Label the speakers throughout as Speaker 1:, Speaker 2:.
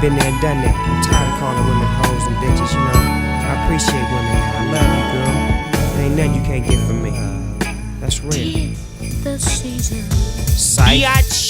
Speaker 1: been there and done that. I'm tired of calling women hoes and bitches, you know. I appreciate women, man. I love you, girl. There ain't nothing you can't get from me. That's real.
Speaker 2: The season.
Speaker 1: Psych.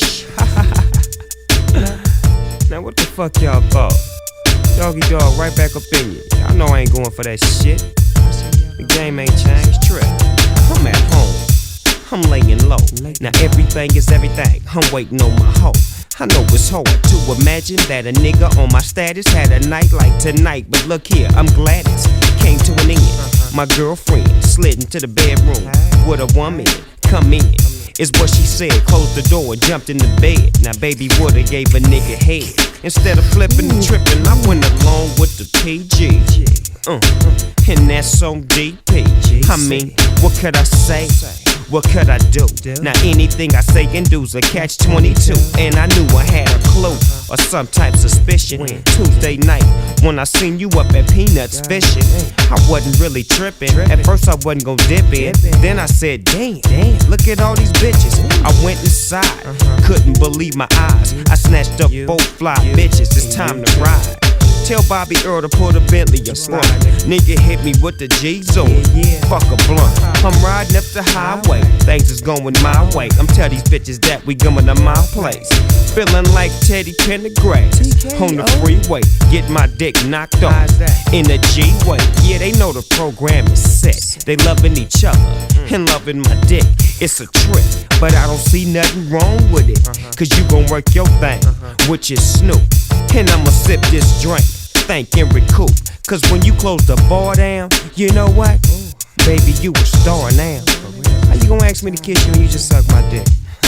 Speaker 1: Now what the fuck y'all thought? Doggy dog right back up in you. Y'all know I ain't going for that shit. The game ain't changed, trip. I'm at home, I'm laying low. Now everything is everything, I'm waiting on my hoe. I know it's hard to imagine that a nigga on my status had a night like tonight. But look here, I'm glad it came to an end. My girlfriend slid into the bedroom with a woman. Come in, is what she said. Closed the door and jumped in the bed. Now baby woulda gave a nigga head. Instead of flipping and tripping, I went along with the PG. And that's on DP. I mean, what could I say? What could I do? Now anything I say and do's a catch-22. And I knew I had a clue or some type suspicion. Tuesday night when I seen you up at Peanuts fishing, I wasn't really tripping. At first I wasn't gon' dip in. Then I said, damn, look at all these bitches. I went inside, couldn't believe my eyes. I snatched up 4 fly bitches. It's time to ride. Tell Bobby Earl to pull the Bentley up front. Nigga hit me with the G's on. Fuck a blunt. I'm riding up the highway. Things is going my way. I'm tell these bitches that we going to my place. Feeling like Teddy Pendergrass on the freeway. Get my dick knocked off in a G-way. Yeah, they know the program is set. They loving each other and loving my dick. It's a trip, but I don't see nothing wrong with it. Cause you gon' work your thing, which is Snoop. And I'ma sip this drink, think and recoup. Cause when you close the bar down, you know what? Baby, you a star now. How you gonna ask me to kiss you when you just suck my dick?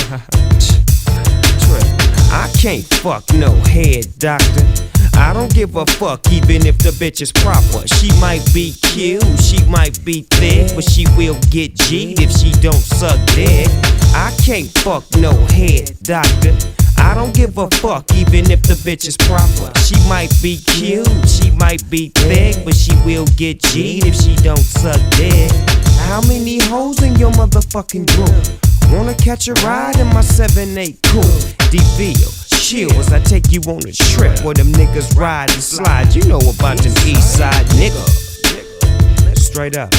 Speaker 1: I can't fuck no head doctor. I don't give a fuck even if the bitch is proper. She might be cute, she might be thick, but she will get G'd if she don't suck dick. I can't fuck no head doctor. I don't give a fuck even if the bitch is proper. She might be cute, she might be thick, but she will get G'd if she don't suck dick. How many hoes in your motherfucking group? Wanna catch a ride in my 7-8 coupe? DeVille, chill as I take you on a trip where them niggas ride and slide. You know about them east side niggas. Straight up.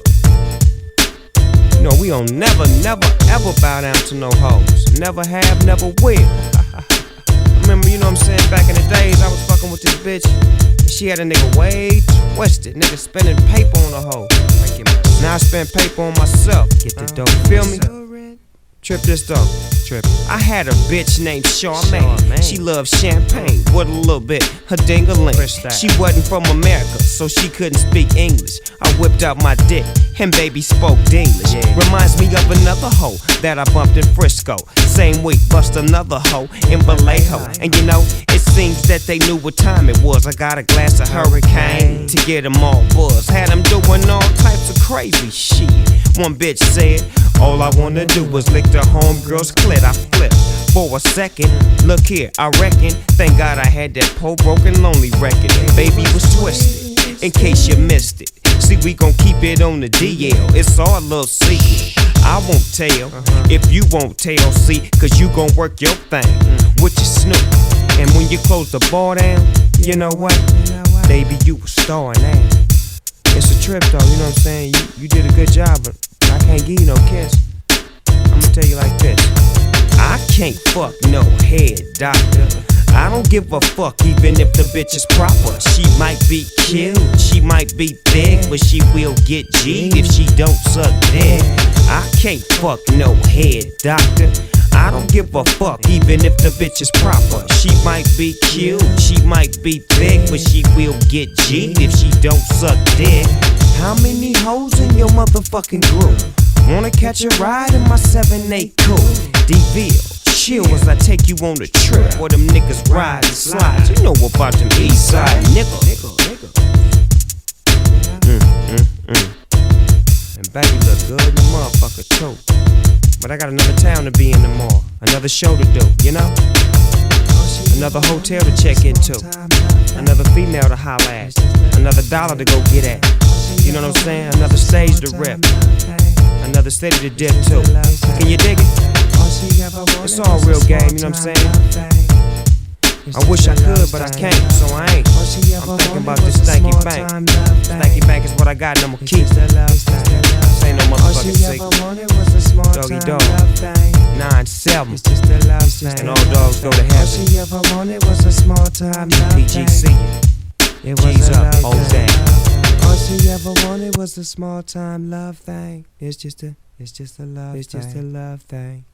Speaker 1: You know we don't never ever bow down to no hoes. Never have, never will. I remember, you know what I'm saying, back in the days I was fucking with this bitch and she had a nigga way twisted. Nigga spending paper on a hoe. Now I spend paper on myself. Get the dope, feel me? Trip this though, trip. I had a bitch named Charmaine. She loved champagne with a little bit her ding-a-ling. She wasn't from America, so she couldn't speak English. I whipped out my dick and baby spoke English. Reminds me of another hoe that I bumped in Frisco. Same week, bust another hoe in Vallejo. And you know, it seems that they knew what time it was. I got a glass of Hurricane to get them all buzzed. Had them doing all types of crazy shit. One bitch said, all I wanna do is lick the homegirl's clit. I flipped for a second. Look here, I reckon, thank God I had that poor broken lonely record. Baby was twisted, in case you missed it. See, we gon' keep it on the DL. It's all a little secret. I won't tell if you won't tell, see, cause you gon' work your thing with your Snoop. And when you close the bar down, you know what? Baby, you a star now. It's a trip though, you know what I'm saying? You did a good job, but I can't give you no kiss. I'ma tell you like this. I can't fuck no head doctor. I don't give a fuck even if the bitch is proper. She might be cute, she might be thick, but she will get G if she don't suck dick. I can't fuck no head doctor. I don't give a fuck even if the bitch is proper. She might be cute, she might be thick, but she will get G'd if she don't suck dick. How many hoes in your motherfucking group? Wanna catch a ride in my 7-8 coupe? DeVille, chill as I take you on a trip where them niggas ride and slide. You know about them east side niggas. And baby look good in the motherfucker too. But I got another town to be in tomorrow, another show to do, you know? Another hotel to check into, another female to holler at, another dollar to go get at. You know what I'm saying? Another stage to rip, another city to dip to. Can you dig it? It's all real game, you know what I'm saying? I wish I could, but I can't, so I ain't. I'm thinking about this stanky bank. Stanky bank is what I got, and I'ma keep. This ain't no motherfucking secret. Doggy dog, 9-7. And all dogs go to heaven.
Speaker 2: All she ever wanted was a small time love
Speaker 1: PGC.
Speaker 2: It was
Speaker 1: G's
Speaker 2: a
Speaker 1: up,
Speaker 2: love
Speaker 1: O's
Speaker 2: thing.
Speaker 1: down.
Speaker 2: All she ever wanted was a small time love thing. It's just a love thing.